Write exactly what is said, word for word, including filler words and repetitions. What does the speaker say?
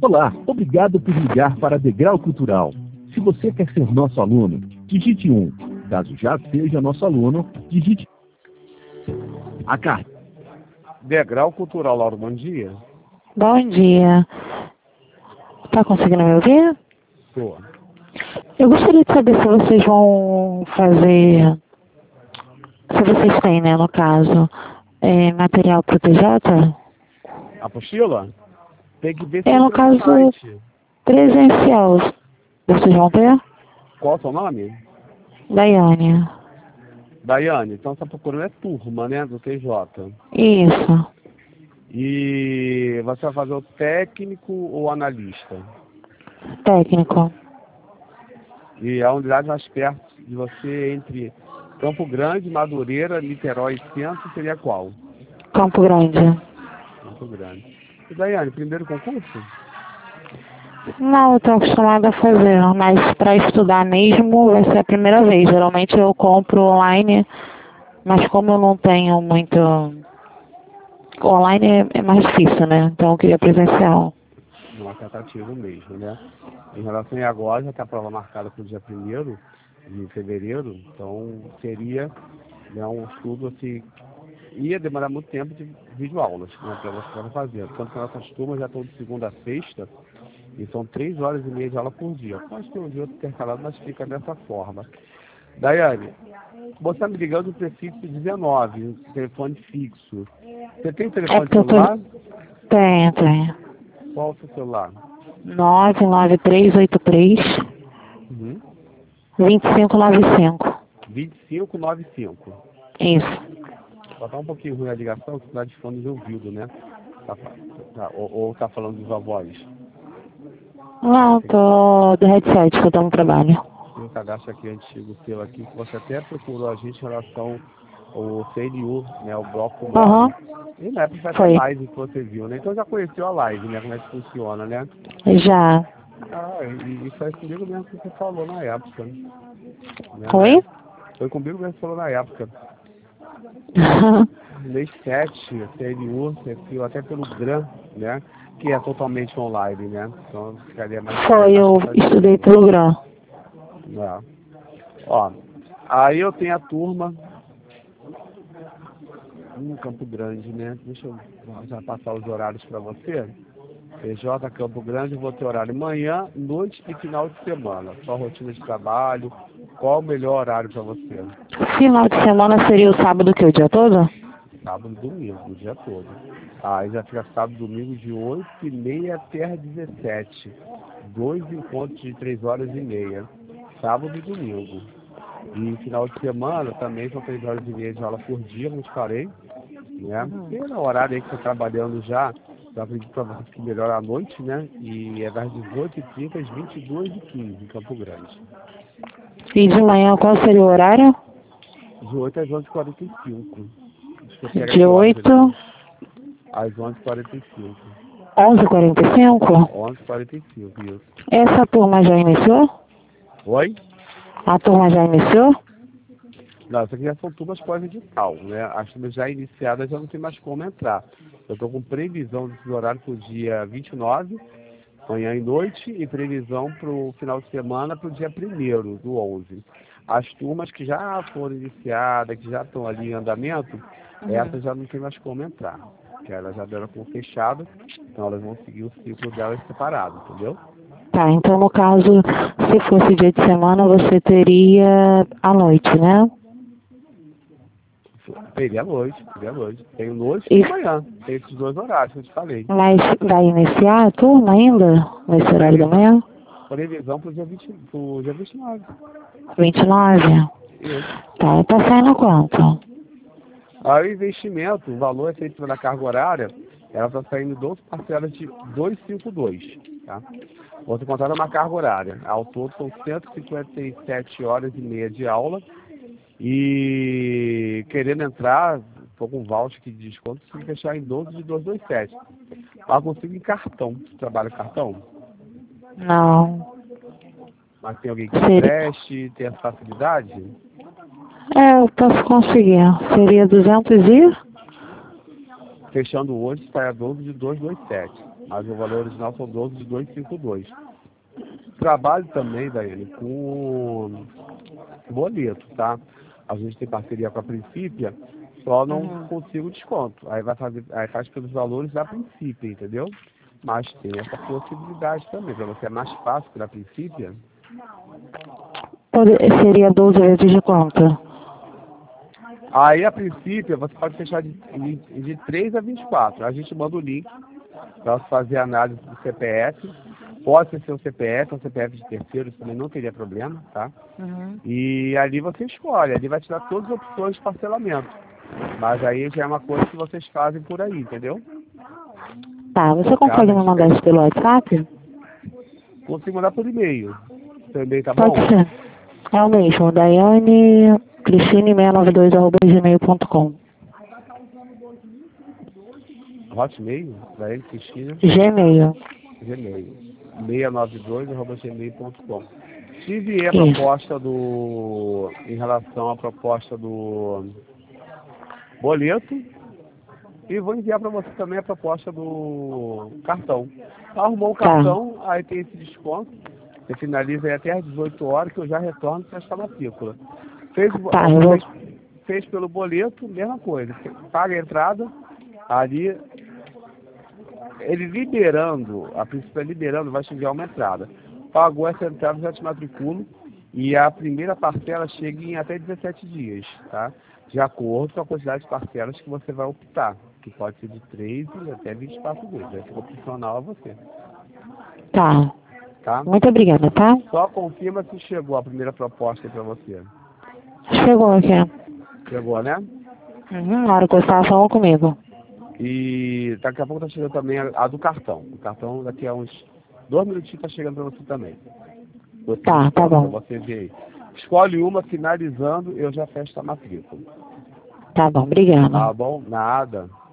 Olá, obrigado por ligar para Degrau Cultural. Se você quer ser nosso aluno, digite um. Caso já seja nosso aluno, digite a carta. Degrau Cultural, Laura, bom dia. Bom dia. Tá conseguindo me ouvir? Tô. Eu gostaria de saber se vocês vão fazer, se vocês têm, né, no caso, é, material para o T J? Apostila? Tem que ver se É, no entra no caso, site. presencial. Vocês vão ter? Qual é o seu nome? Daiane. Daiane, então você tá procurando é turma, né, do T J. Isso. E você vai fazer o técnico ou analista? Técnico. E a unidade mais perto de você entre Campo Grande, Madureira, Niterói e Centro seria qual? Campo Grande. Campo Grande. E Daiane, primeiro concurso? Não, eu tô acostumada a fazer, mas para estudar mesmo vai ser a primeira vez. Geralmente eu compro online, mas como eu não tenho muito... Online é, é mais difícil, né? Então eu queria presencial. Não é atrativo mesmo, né? Em relação a agora, já está a prova marcada para o dia primeiro de fevereiro, então seria, né, um estudo assim, ia demorar muito tempo de videoaulas, né, para você estar fazendo. Tanto que nossas turmas já estão de segunda a sexta, e são três horas e meia de aula por dia. Pode ter um dia outro intercalado, mas fica dessa forma. Daiane, você está me ligando no prefixo dezenove, um telefone fixo. Você tem telefone É porque eu tô... celular? Tenho, tenho. Qual é o seu celular? nove nove três oito três, Uhum. dois cinco nove cinco. vinte e cinco noventa e cinco. Isso. Só tá um pouquinho ruim a ligação, que está de fone de ouvido, né? Tá, tá, ou, ou tá falando dos avós? Não, tô do headset, que eu tô no trabalho. Tem um cadastro aqui antigo seu aqui, que você até procurou a gente em relação ao C N U, né? O bloco nove. Aham. E na época foi até Foi. live que você viu, né? Então já conheceu a live, né? Como é que funciona, né? Já. Ah, e, e foi comigo mesmo que você falou na época. Né? Oi? Foi comigo mesmo que você falou na época. Mês sete, C N U, você viu até pelo GRAM, né? Que é totalmente online, né? Então ficaria mais... Foi, eu estudei pelo GRAM. É. Ó, aí eu tenho a turma em Campo Grande, né? Deixa eu já passar os horários para você. P J Campo Grande, vou ter horário manhã, noite e final de semana. Só rotina de trabalho. Qual o melhor horário para você? Final de semana seria o sábado que o dia todo? Sábado e domingo, o dia todo. Aí já fica sábado e domingo de oito e meia até às dezessete. Dois encontros de três horas e meia. Sábado e domingo. E final de semana também são três horas e meia de aula por dia, como eu te falei. Né? E no horário aí que você está trabalhando já, eu acredito para você que melhora à noite, né? E é das dezoito e trinta às vinte e duas e quinze em Campo Grande. E de manhã qual seria o horário? De oito às onze e quarenta e cinco. De oito às onze e quarenta e cinco. onze e quarenta e cinco? onze e quarenta e cinco, isso. Essa turma já iniciou? Oi? A turma já iniciou? Não, isso aqui já são turmas pós-edital, né? As turmas já iniciadas já não tem mais como entrar. Eu estou com previsão desses horários para o dia vinte e nove, manhã e noite, e previsão para o final de semana para o dia primeiro do onze. As turmas que já foram iniciadas, que já estão ali em andamento, uhum, essas já não tem mais como entrar. Porque elas já deram como fechado, então elas vão seguir o ciclo delas separado, entendeu? Tá, então no caso, se fosse dia de semana, você teria à noite, né? Teria à noite, teria à noite. Tem noite e e manhã. Tem esses dois horários que eu te falei. Mas vai iniciar a turma ainda? Nesse horário da manhã? Previsão para o dia, vinte, pro dia vinte e nove. vinte e nove? Isso. Tá, tá saindo quanto? Aí o investimento, o valor é feito pela carga horária, ela está saindo doze parcelas de duzentos e cinquenta e dois, tá? Você contar uma carga horária. Ao todo são cento e cinquenta e sete horas e meia de aula. E querendo entrar, estou com um voucher aqui de desconto, consigo fechar em doze de duzentos e vinte e sete. Eu consigo em cartão. Você trabalha com cartão? Não. Mas tem alguém que Seria... preste, tem essa facilidade? É, eu posso conseguir. Seria duzentos e... Fechando hoje, sai a doze de duzentos e vinte e sete. mas o valor original são doze de duzentos e cinquenta e dois. Trabalho também, Daiane, com boleto, tá? A gente tem parceria com a Princípia, só não Uhum. consigo desconto. Aí vai fazer, aí faz pelos valores da Princípia, entendeu? Mas tem essa possibilidade também, para você é mais fácil que na Princípia. Pode- Seria doze vezes de quanto? Aí a Princípia você pode fechar de, de, de três a vinte e quatro. A gente manda o link para você fazer a análise do C P F. Pode ser seu C P F ou C P F de terceiro, isso também não teria problema, tá? Uhum. E ali você escolhe, ali vai te dar todas as opções de parcelamento. Mas aí já é uma coisa que vocês fazem por aí, entendeu? Tá, você consegue me mandar isso pelo WhatsApp? Consigo mandar por e-mail. Seu e-mail tá bom? Pode ser. É o mesmo, Daiane Cristine seiscentos e noventa e dois arroba gmail ponto com. Hotmail, Daiane Cristina, Gmail. Gmail. seiscentos e noventa e dois arroba gmail ponto com. Te enviei a Isso. proposta do... em relação à proposta do boleto. E vou enviar para você também a proposta do cartão. Arrumou o Tá. cartão, aí tem esse desconto. Você finaliza aí até às dezoito horas, que eu já retorno para esta matrícula. Fez, o- Tá, eu vou... fez pelo boleto, mesma coisa. Você paga a entrada, ali, ele liberando, a princípio liberando, vai te enviar uma entrada. Pagou essa entrada, já te matriculo. E a primeira parcela chega em até dezessete dias, tá? De acordo com a quantidade de parcelas que você vai optar, que pode ser de três e até vinte e quatro vezes. É opcional a você, Tá. tá? Muito obrigada, tá? Só confirma se chegou a primeira proposta para você. Chegou aqui. Chegou, né? Uhum, na hora que eu estava falando comigo. E daqui a pouco tá chegando também a, a do cartão. O cartão daqui a uns dois minutinhos tá chegando para você também. Você Tá, tá escolhe, bom. pra você ver aí. Escolhe uma, finalizando, eu já fecho a matrícula. Tá bom, obrigada. Tá bom? Nada.